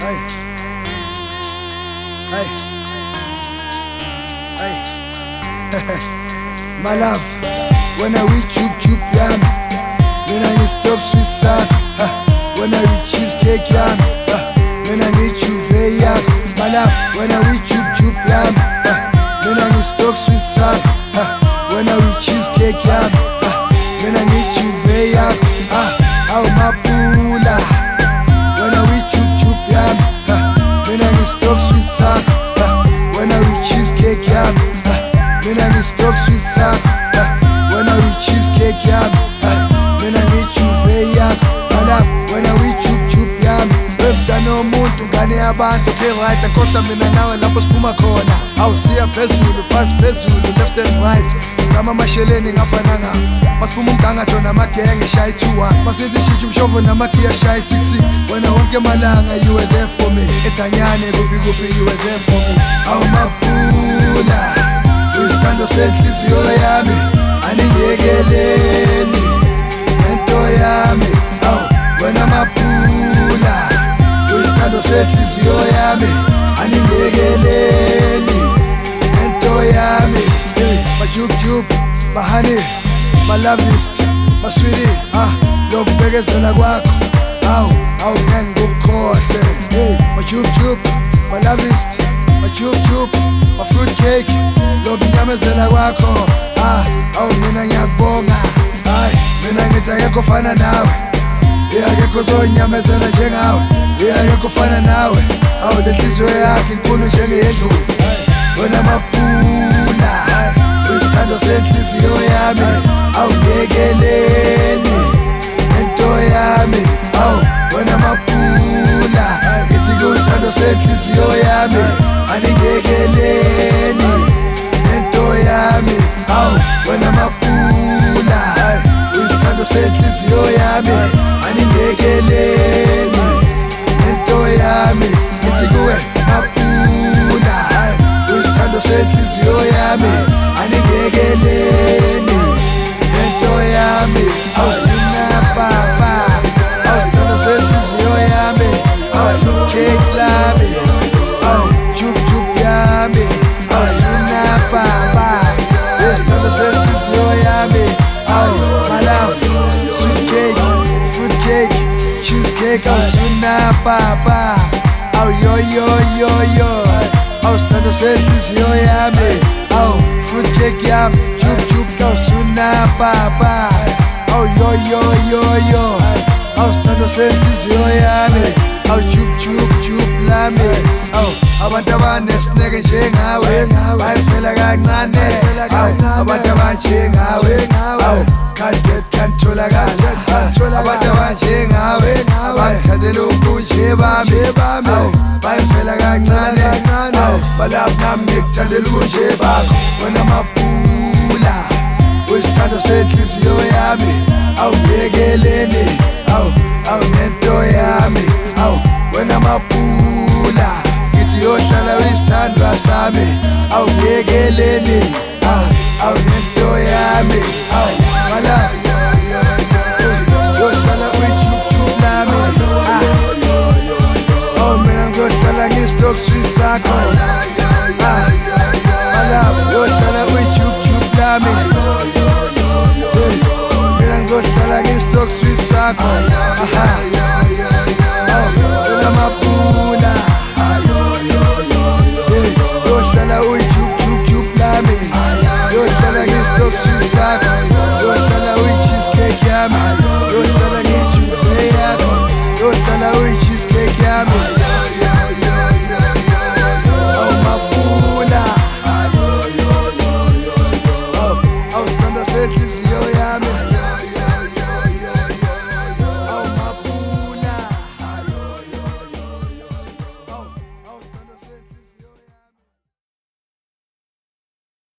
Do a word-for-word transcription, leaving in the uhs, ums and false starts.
Hey, hey, hey. My love, when I reach you, you yam. When I need stock sweet sack. When I reach cheesecake yam. When I need you very young. My love, when I reach you, you yam. When I need stock sweet sack. When I reach cheesecake yam. When I need you very young. Oh my pula. When I reach you, you yam. When I need stock sweet sack. When I reach cheesecake yam. When I need stock sweet sack. When I reach cheesecake yam. When I need you very young. My love, when I reach you, you yam. Webdano muntu ngane abantu ke right akhohla mina nawe lapho siphuma khona. Awusiya phezulu phansi phezulu left and right. Sama masheleni ngafananga. Masiphuma umgangatho namagenge shaya two one. Masithi shitsha umshovo namagiya shaya six six. Wena wonke malanga you were there for me. Edanyane kuphi kuphi you were there for me. Awu mapula. Isithando senhliziyo yami aningekeleni into yami. Awu wena mapula. Isithando senhliziyo yami aningekeleni into yami. My juke juke, my honey, my loveist, my sweetie. Ah, lokubhekezela kwakho. Awu awu ngengikukhohle. My juke juke, my loveist, my juke juke, my fruit cake. Lokunyamezela kwakho. Ah, awu mina ngiyakubonga. Hayi, mina ngithi akekho fana nawe. Akekho zonyamezela njengawe. Akekho fana nawe. Awu lenhliziyo yakhe inkulu njengeyendlovu. Wena mapula. Isithando senhliziyo yami awungekeleni into yami. Awu wena mapula. Ngithi kusithando senhliziyo yami aningekeleni into yami. Awu wena mapula. Isithando senhliziyo yami aningekeleni into yami. Ngithi kuwe mapula. Isithando senhliziyo yami aningekeleni into yami. Awusina papa. Awusithando senhliziyo yami. Awu cake lami. Awu jup jup yami. Awusina papa. Isithando senhliziyo yami. Awu my love. Sweet cake, fruit cake, cheesecake. Awusina papa. Awu yo yo yo yo. Awusithando senhliziyo yami. Awu fruit cake yami. Jup jup awusina papa. Awu yo yo yo yo. Awusithando senhliziyo yami. Awu jup jup jup lami. Awu abantu abanesineke njengawe bayivela kancane. Abantu abanjengawe awu can't get can't tholakala. Abantu abanjengawe abangithandela ubunje bami. Awu bayivela kancane. Awu balapha nami ngikuthandela ubunje bakho. Wena mapula. Isithando senhliziyo yami awungekeleni. Awu awu nento yami. Awu wena mapula. Ngithi yohlala wisithandwa sami awungekeleni. Awu nento yami. Awu mala yohlala uyijujup lami. Oh mina ngizohlala ngistock sweet sakho. Mala yohlala uyijujup lami. Mina ngizohlala ngistock sweet sakho. Wena mapula. Yohlala uyijujup lami. Yohlala ngistock sweet sakho.